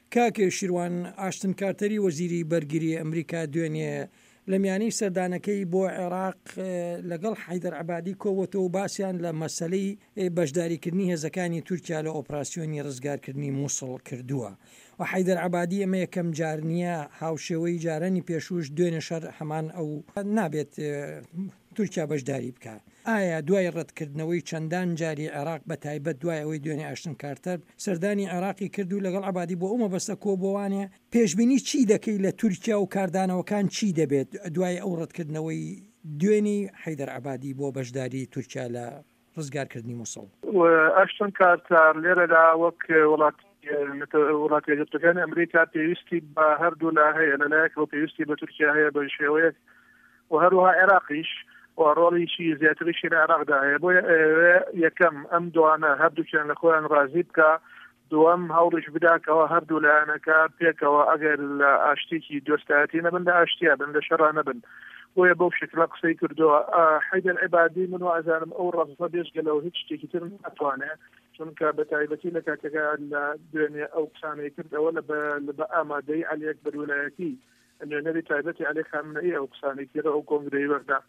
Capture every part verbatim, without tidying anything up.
کاکێ شیروان ئاشتن کارتەری وەزیری بەرگری ئەمریکا دوێنێ لە میانەی سەردانەکەی بۆ عێراق لەگەڵ حەیدەر عەبادی کۆوەتەوە باسییان لە مەسەلەی بەشداریکردنی هێزەکانی تورکیا لە ئۆپراسیۆنی ڕزگارکردنی مووسڵ کردووە و حەیدەر عەبادی ئەمە یەکەم جار نییە هاوشێوەی جارانی پێشوش دوێنێ شەر هەمان ئەو نابێت تورکیا بەشداری بکات. ئایا دوای ڕەتکردنەوەی چەندان جاری عێراق بە تایبەت دوای ئەوەی دوێنێ ئاشتن کارتەر سەردانی عێراقی کرد و لەگەڵ عەبادی بۆ ئەومە بەستە کۆبووانێ پێشبینی چی دەکەی لە تورکیا و کاردانەوەکان چی دەبێت دوای ئەو ڕەتکردنەوەی دوێنی حەیدەر عەبادی بۆ بەشداری تورکیا لە ڕزگارکردنی مووسڵ؟ ئاشتن کارتەر لێرەدا وەک وڵات وڵاتی یەکگرتوەکانی ئەمریکا پێویستی بە هەردوو لا هەیە لەلایەکەوە پێویستی بە تورکیا هەیە بە شێوەیەک و هەروەها عێراقیش و ڕۆڵیشی زیاتریشی لە عێراقدا هەیە بۆ یەکەم ئەم دوانە هەردووکیان لە خۆیان ڕازی بکە، دووەم هەوڵیش بداکەوە هەردوو لایەنەکە پێکەوە ئەگەر لە ئاشتێکی دۆستایەتی نەبن لە ئاشتیا بن لە شەڕا نەبن. بۆیە بەو شکلە قسەی کردووە. حەیدەر عەبادی من وازانم ئەو ڕەزە بێژگەلەوە هیچ شتێکی تر ناتوانێت، چونکە بە تایبەتی لە کاتێکە لە دوێنێ ئەو قسانەی کردەوە لە بە ئامادەی عەلیەک بەروولایەتی نوێنەری تایبەتی عەلی خامنەئی ئەو قسانەی کرد ئەو کۆنگرەی وەردا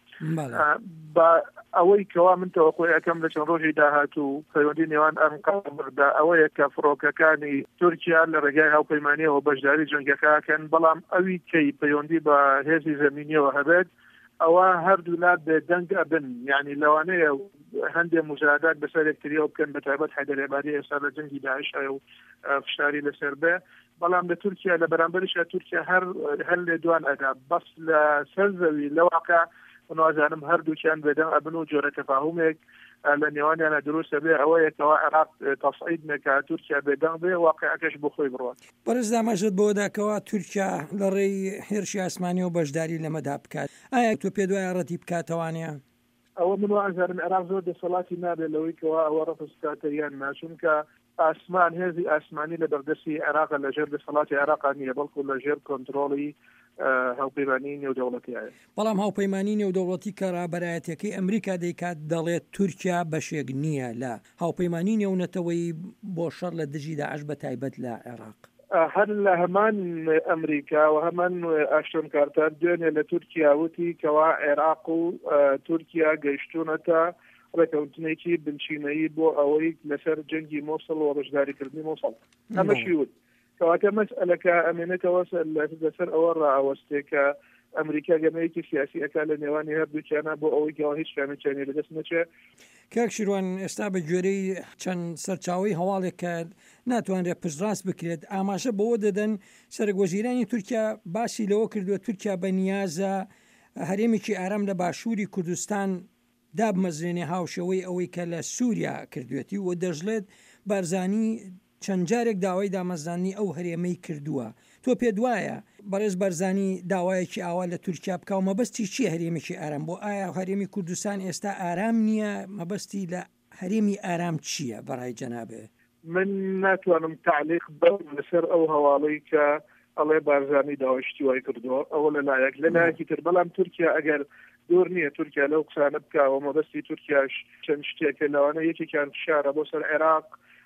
بە ئەوەی کەوا من تەوەقۆی ئەەکەم لە چەند ڕۆژی داهاتوو پەیوەندی نێوان ئەنقەرەدا ئەوەیە کە فڕۆکەکانی تورکیا لە ڕێگای هاوپەیمانیەوە بەشداری جەنگەکەکەن، بەڵام ئەوی کەی پەیوەندی بە هێزی زەمینیەوە هەبێت ئەوە هەردوو لا بێدەنگ ئەبن، یعنی لەوانەیە هەندێک مجادات بەسەر یەکتریەوە بکەن بە تایبەت حەیدەر عەبادی ئێستا لە جەنگی داعش و فشاری لەسەر بێ، بەڵام لە تورکیا لە بەرامبەریشە تورکیا هەر هەر لێ دوان ئەدا بەس لە سەرزەوی لە واقع منوازانم هەردووکیان بێدەنگ ئەبن و جۆرە تەفاهومێک لە نێوانیانە دروستە بێ ئەوەیەکەوە عێراق تەسعید نەکا تورکیا بێدەنگ بێ واقعەکەش بۆ خۆی بڕوات. بەرز دامەژت بۆ داکەوە تورکیا لە ڕێی هێرشی ئاسمانی و بەشداری لەمەدا بکات. ئایا تۆ پێ دوای ڕەتی بکاتەوانەیە؟ ئەوە من وازانم عێراق زۆر دەسەڵاتی نابێت لەوەی کەوا ئەوە ڕەفسکاتەریان ناچونکە ئاسمان هێزی ئاسمانی لە بەردەستی عێراق لەژێر دەسەڵاتی عێراق نییە، بەڵکو لەژێر کۆنتڕۆڵی هاوپەیمانی نێودەوڵەتیایە. بەڵام هاوپەیمانی نێودەوڵەتی کە ڕابەرایەتەکەی ئەمریکا دەیکات دەڵێت تورکیا بەشێک نییە لە هاوپەیمانی نێونەتەوەی بۆ شەڕ لە دژی داعش بە تایبەت لە عێراق. هەر لە هەمان ئەمریکا و هەمان ئاشتن کارتەر دوێنێ لە تورکیا وتی کەوا عێراق و تورکیا گەیشتونەتە ڕێکەوتنێکی بنچینەیی بۆ ئەوەی لەسەر جەنگی مووسڵ و ڕژداریکردنی مووسڵ ئەمەشی وت کەواتە مەسئلەکە ئەمێنێتەوە لەسەر ئەوە ڕائوەستێ کە ئەمریکا گەمەیەکی سیاسی ئەکا لە نێوانی هەردووکیانە بۆ ئەوەی کەوا هیچ شانەچێنی لەدەست نەچێ. کاک شیروان ئێستا بە گوێرەی چەند سەرچاوی هەواڵێک کە ناتوانرێت پشتڕاست بکرێت ئاماژە بەوە دەدەن سەرۆکوەزیرانی تورکیا باسی لەوە کردووە تورکیا بە نیازە هەرێمێکی ئارام لە باشووری کوردستان دابمەزرێنێ هاوشەوەی ئەوەی کە لە سووریا کردوێتی و دەژڵێت بارزانی چەند جارێک داوای دامەزرانی ئەو هەرێمەی کردووە. تۆ پێ دوایە بەڕێز بەرزانی داوایەکی ئاوا لە تورکیا بکە و مەبەستی چیە هەرێمێکی ئارام بۆ ئایا هەرێمی کوردستان ئێستا ئارام نییە؟ مەبەستی لە هەرێمی ئارام چییە بەڕای جەنابێ؟ من ناتوانم تعلیق بەم لەسەر ئەو هەواڵەی کە ئەڵێ بارزانی داواشتی وای کردووە ئەوە لەلایەک لەلایەکی تر، بەڵام تورکیا ئەگەر دوور نییە تورکیا لەو قسانە بکەوە مەبەستی تورکیاش چەند شتێکە لەوانە یەکێکیان فشارە بۆ سەر عێراق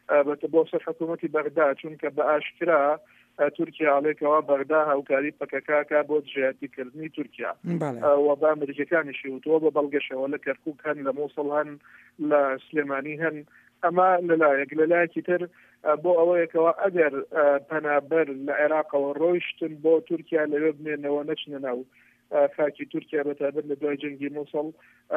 بۆ سەر حکوومەتی بەغدا، چونکە بە ئاشکرا تورکیا ئاڵێکەوە بەغدا هاوکاری پەکەکاکە بۆ دژایەتیکردنی تورکیا و با ئەمریکەکانیشی وتووە بە بەڵگەشەوە لە کەرکووک هەن لە مووسڵ هەن لە سلێمانی هەن. ئەمە لەلایەک لەلایەکی تر بۆ ئەوەیەکەوە ئەگەر پەنابەر لە عێراقەوە ڕۆیشتن بۆ تورکیا لەوێ بمێنەوە نەچنە ناو خاکی تورکیا بەتابەت لە دوای جەنگی مووسڵ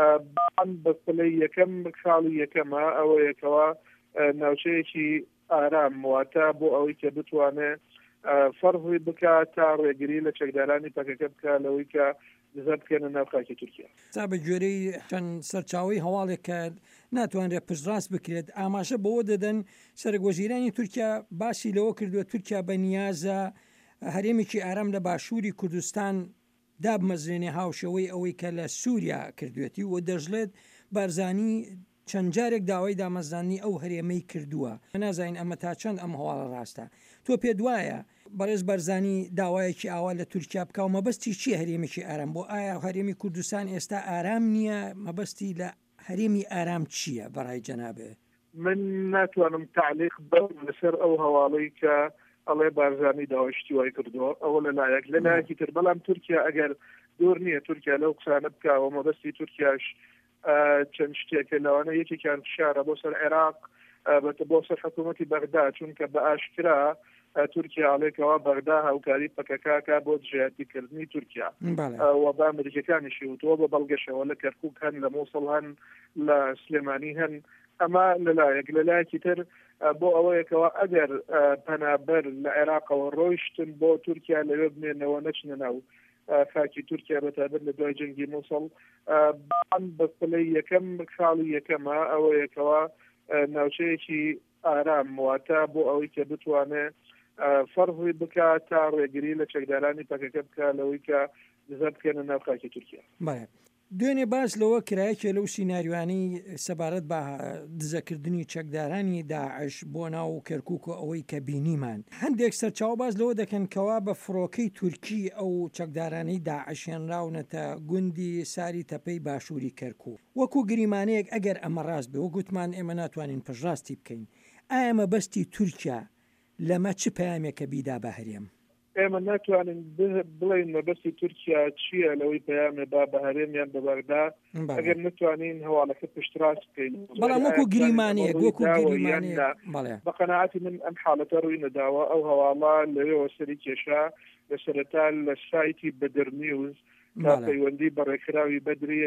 بە پلەی یەکەم خاڵی یەکەمە ئەوەیەکەوە ناوچەیەکی ئارام واتە بۆ ئەوەی کە بتوانێت فەرهی بکات تا ڕێگری لە چەکدارانی پەکەکە بکە لەوەی کە دزە بکەنە ناو خاکی تورکیا. تا بە گوێرەی چەند سەرچاوی هەواڵێک کە ناتوانرێت پشتڕاست بکرێت ئاماژە بەوە دەدەن سەرۆکوەزیرانی تورکیا باسی لەوە کردووە تورکیا بە نیازە هەرێمێکی ئارام لە باشووری کوردستان دابمەزرێنێ هاوشەوەی ئەوەی کە لە سووریا کردوێتی و دەژڵێت بارزانی چەند جارێک داوای دامەزرانی ئەو هەرێمەی کردووە. نازانین ئەمە تا چەند ئەم هەواڵە ڕاستە. تۆ پێ دوایە بەڕێز بەرزانی داوایەکی ئاوا لە تورکیا بکە و مەبەستی چیە هەرێمێکی ئارام بۆ ئایا هەرێمی کوردستان ئێستا ئارام نییە؟ مەبەستی لە هەرێمی ئارام چییە بەڕای جەنابێ؟ من ناتوانم تعلیق بەم لەسەر ئەو هەواڵەی کە ئەڵێ بارزانی داواشتی وای کردەوە ئەوە لەلایەک لەلایەکی تر بەڵام تورکیا ئەگەر دۆر نییە تورکیا لەو قسانە بکەوە مەبەستی تورکیاش چەند شتێکە لەوانە یەکێکیان فشارە بۆ سەر عێراق بۆ سەر حکوومەتی بەغدا چونکە بە ئاشکرا تورکیا ئاڵێکەوە بەغدا هاوکاری پەکەکاکە بۆ دژایەتیکردنی تورکیا و بە ئەمریکەکانیشی وتەوە بە بەڵگەشەوە لە کەرکوک هەن لە مووسڵ هەن لە سلێمانی هەن ئەمە لەلایەک لەلایەکی تر بۆ ئەوەیەکەوە ئەگەر پەنابەر لە عێراقەوە ڕۆیشتن بۆ تورکیا لەوێ بمێنەوە نەچنە ناو خاکی تورکیا بەتابەت لە دوای جەنگی مووسڵ بە پلەی یەکەم خاڵی یەکەمە ئەوەیەکەوە ناوچەیەکی ئارام واتە بۆ ئەوەی کە بتوانێت فەرهی بکات تا ڕێگری لە چەکدارانی پەکەکە بکات لەوەی کە دزە بکەنە ناو خاکی تورکیا. دوێنێ باس لەوە کرایەکێ لەو سیناریوانی سەبارەت بە دزەکردنی چەکدارانی داعش بۆ ناو کەرکوک و ئەوەی کە بینیمان هەندێک سەرچاو باز لەوە دەکەن کەوا بە فڕۆکەی تورکی ئەو چەکدارانی داعشێنراونەتە گوندی ساری تەپەی باشووری کەرکوک وەکو گریمانەیەک ئەگەر ئەمە ڕاست بێ وەگوتمان ئێمە ناتوانین پشڕاستی بکەین ئایا مەبەستی تورکیا لەمە چ پەیامێکە بیدا بە هەرێم؟ ئێمە ناتوانین بڵین مەبەستی تورکیا چییە لەوەی پەیامێ با بە هەرێمیان بە بەغدا ئەگەر نتوانین هەواڵەکە پشتڕاست بکەین بەڵام وەکو گریمانەیەک وەکو گریمانەیەک بە قەناعەتی من ئەم حاڵەتە ڕووی نەداوە ئەو هەواڵە لەوێەوە سەری کێشا لە سەرەتا لە سایتی بەدر نیوز تا پەیوەندی بە ڕێکخراوی بەدری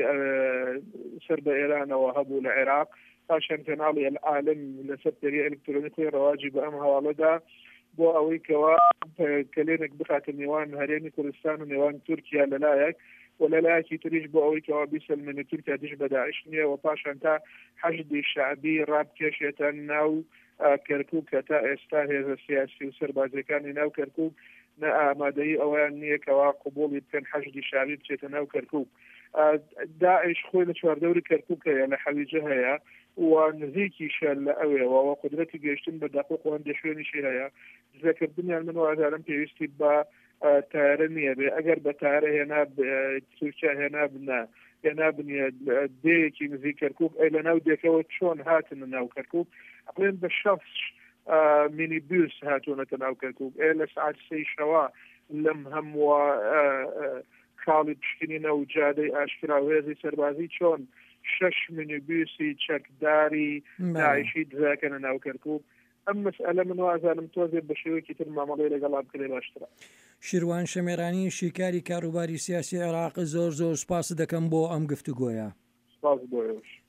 سەر بە ئێرانەوە هەبوو لە عێراق پاشان کەناڵی العالم لەسەر تەریە ئەلکترۆنیکی ڕەواجی بە ئەم هەواڵەدا بۆ ئەوەی کەوا کلێنێک بخاتە نێوان هەرێمی کوردستان و نێوان تورکیا لەلایەک و لەلایەکی تریش بۆ ئەوەی کەوا بیسەلمێنێ تورکیا دیش بە داعش نییە و پاشان تا حەشدی شعبی ڕابکێشێتە ناو کەرکوک کە تا ئێستا هێزە سیاسی و سەربازەکانی ناو کەرکوک نە ئامادەی ئەویان نییە کەوا قبوڵی بکەن حەشدی شعبی بچێتە ناو کەرکوک. داعش خۆی لە چواردەوری کەرکوکەیە لە حەلیجە هەیە و نزیکیشە لە ئەوێەوە و قدرەتی گەیشتن بە دەقیق و هەندێک شوێنیشی هەیە دزەکردنیان من وازارم پێویستی بە تارە نییە بێ ئەگەر بە تارە هێنا تورکیا هێنا بنا هێنا بنیە دەیەکی نزیک کەرکوک ئەی لە ناو دێکەوە چۆن هاتن ناو کەرکوک ئەڵێن بە شەخص مینی بیوس هاتوونەتە ناو کەرکوک ئێ لە سعات سەی شەوا لەم هەموو خاڵی پشکنینە و جادەی ئاشکرا و هێزی سەربازی چۆن شش مینیبیوسی چەکداری داعشی دزاکەنە ناو کەرکوک ئەم مەسئلە من وازانم تۆزێ بە شێوەیەکی تر مامەڵەی لەگەڵا بکرێ باشترە. شیروان شەمێرانی شیکاری کاروباری سیاسی عێراق زۆر زۆر سپاس دەکەم بۆ ئەم گفتوگۆیە. سپاس بۆ ئێوەش.